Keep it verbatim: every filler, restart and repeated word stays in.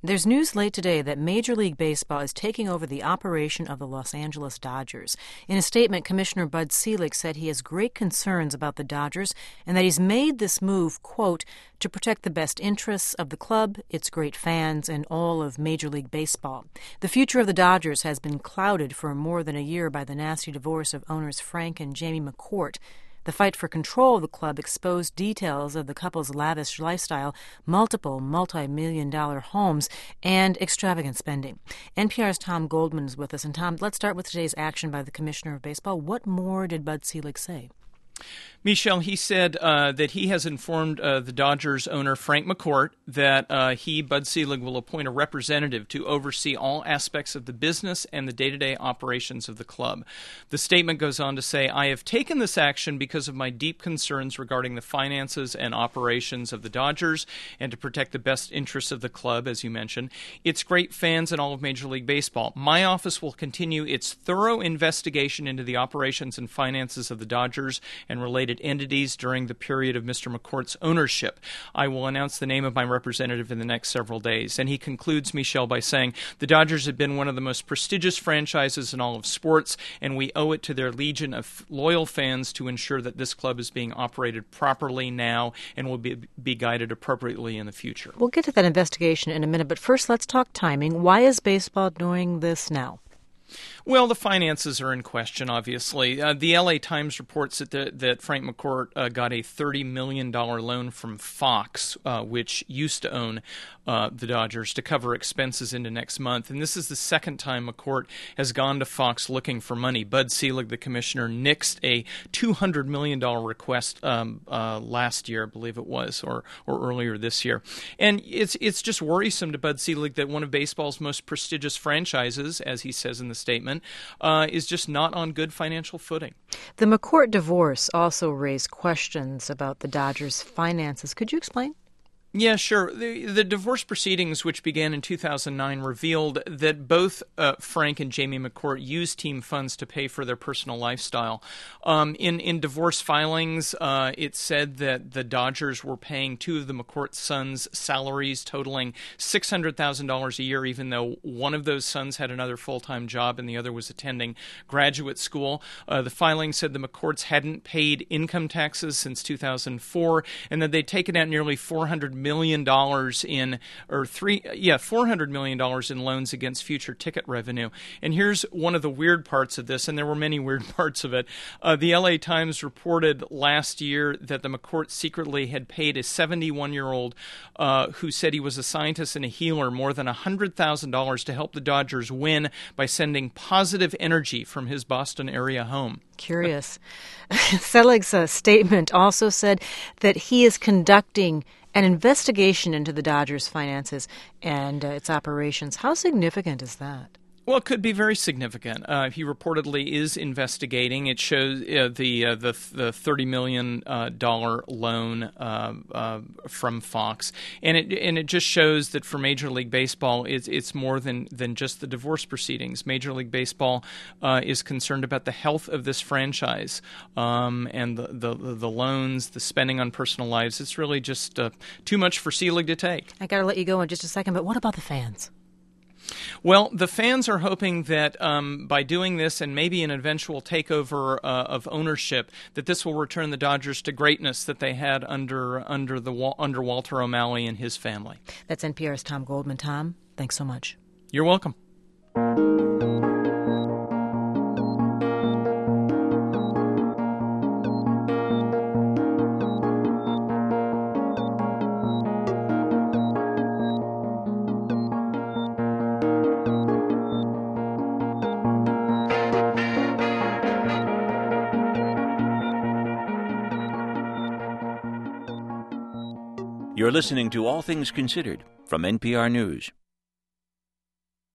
There's news late today that Major League Baseball is taking over the operation of the Los Angeles Dodgers. In a statement, Commissioner Bud Selig said he has great concerns about the Dodgers and that he's made this move, quote, to protect the best interests of the club, its great fans, and all of Major League Baseball. The future of the Dodgers has been clouded for more than a year by the nasty divorce of owners Frank and Jamie McCourt. The fight for control of the club exposed details of the couple's lavish lifestyle, multiple multi-million dollar homes, and extravagant spending. N P R's Tom Goldman is with us. And Tom, let's start with today's action by the Commissioner of Baseball. What more did Bud Selig say? Michelle, he said uh, that he has informed uh, the Dodgers owner, Frank McCourt, that uh, he, Bud Selig, will appoint a representative to oversee all aspects of the business and the day-to-day operations of the club. The statement goes on to say, I have taken this action because of my deep concerns regarding the finances and operations of the Dodgers and to protect the best interests of the club, as you mentioned, its great fans and all of Major League Baseball. My office will continue its thorough investigation into the operations and finances of the Dodgers and related entities during the period of Mister McCourt's ownership. I will announce the name of my representative in the next several days. And he concludes, Michelle, by saying, the Dodgers have been one of the most prestigious franchises in all of sports, and we owe it to their legion of loyal fans to ensure that this club is being operated properly now and will be, be guided appropriately in the future. We'll get to that investigation in a minute, but first let's talk timing. Why is baseball doing this now? Well, the finances are in question, obviously. Uh, the L A Times reports that the, that Frank McCourt uh, got a thirty million dollars loan from Fox, uh, which used to own uh, the Dodgers, to cover expenses into next month. And this is the second time McCourt has gone to Fox looking for money. Bud Selig, the commissioner, nixed a two hundred million dollars request um, uh, last year, I believe it was, or or earlier this year. And it's it's just worrisome to Bud Selig that one of baseball's most prestigious franchises, as he says in the statement, Uh, is just not on good financial footing. The McCourt divorce also raised questions about the Dodgers' finances. Could you explain? Yeah, sure. The, the divorce proceedings, which began in two thousand nine, revealed that both uh, Frank and Jamie McCourt used team funds to pay for their personal lifestyle. Um, in, in divorce filings, uh, it said that the Dodgers were paying two of the McCourt sons' salaries totaling six hundred thousand dollars a year, even though one of those sons had another full-time job and the other was attending graduate school. Uh, the filing said the McCourts hadn't paid income taxes since two thousand four and that they'd taken out nearly four hundred million dollars in, or three, yeah, four hundred million dollars in loans against future ticket revenue. And here's one of the weird parts of this, and there were many weird parts of it. Uh, the L A Times reported last year that the McCourts secretly had paid a seventy-one-year-old uh, who said he was a scientist and a healer more than one hundred thousand dollars to help the Dodgers win by sending positive energy from his Boston area home. Curious. Selig's uh, statement also said that he is conducting an investigation into the Dodgers' finances and uh, its operations. How significant is that? Well, it could be very significant. Uh, he reportedly is investigating. It shows uh, the uh, the the thirty million dollar uh, loan uh, uh, from Fox, and it and it just shows that for Major League Baseball, it's it's more than than just the divorce proceedings. Major League Baseball uh, is concerned about the health of this franchise, um, and the, the the loans, the spending on personal lives. It's really just uh, too much for Selig to take. I got to let you go in just a second, but what about the fans? Well, the fans are hoping that um, by doing this and maybe an eventual takeover uh, of ownership, that this will return the Dodgers to greatness that they had under under the under Walter O'Malley and his family. That's N P R's Tom Goldman. Tom, thanks so much. You're welcome. You're listening to All Things Considered from N P R News.